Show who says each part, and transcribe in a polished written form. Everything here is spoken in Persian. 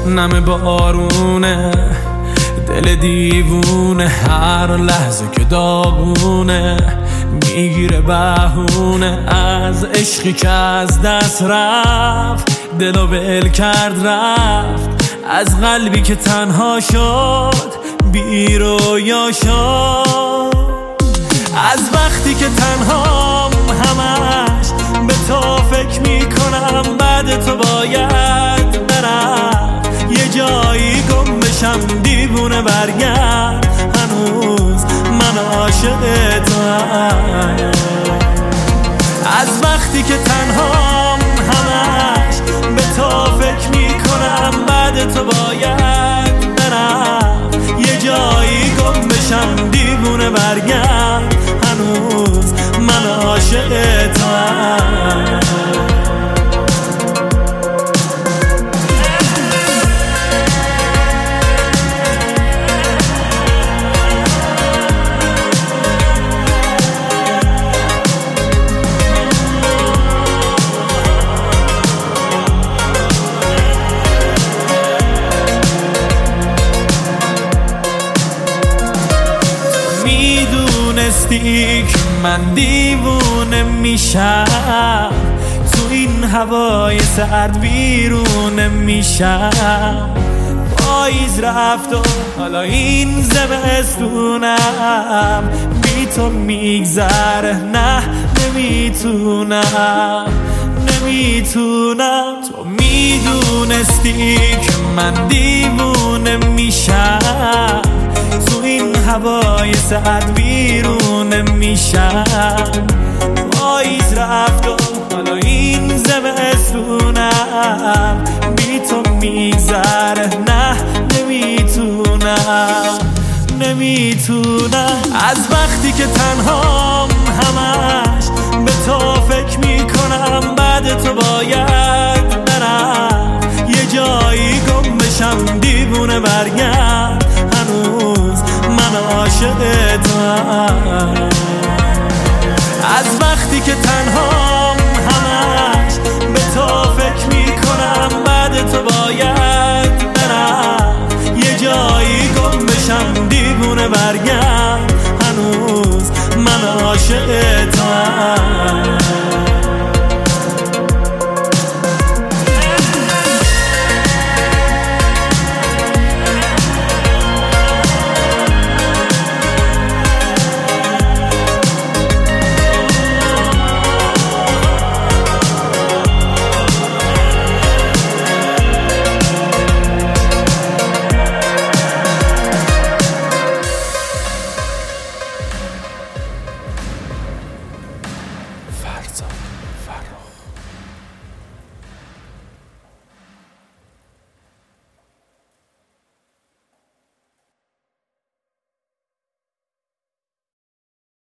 Speaker 1: نم بارونه، دل دیوونه هر لحظه که داغونه، میگیره بهونه از عشقی که از دست رفت، دلو ول کرد رفت، از قلبی که تنها شد بی رویا شد. از وقتی که تنهام همش به تو فکر میکنم، بعد تو باید برم یه جایی گم بشم، دیوونه برگرد هنوز من عاشق توام. از وقتی که تنهام همش به تو فکر میکنم، بعد تو باید برم یه جایی گم بشم، دیوونه برگرد هنوز من عاشق توام. میدونستی که من دیوونه میشم، تو این هوای سرد بیرونه میشم. پاییز رفت و حالا این زمستونم بی تو میگذره، نه نمیتونم. تو میدونستی که من دیوونه میشم، تو این هوای سرد بیرونه میشم. پاییز رفت و حالا این زمستونم بی تو میگذره، نه نمیتونم. از وقتی که تنهام همش به تو فکر میکنم، بعد تو باید برم یه جایی گم بشم، دیوونه برگرد هنوز من عاشق توام. از وقتی که تنهام همش به تو فکر میکنم، بعد تو باید برم یه جایی گم بشم، دیوونه برگرد هنوز من عاشق توام.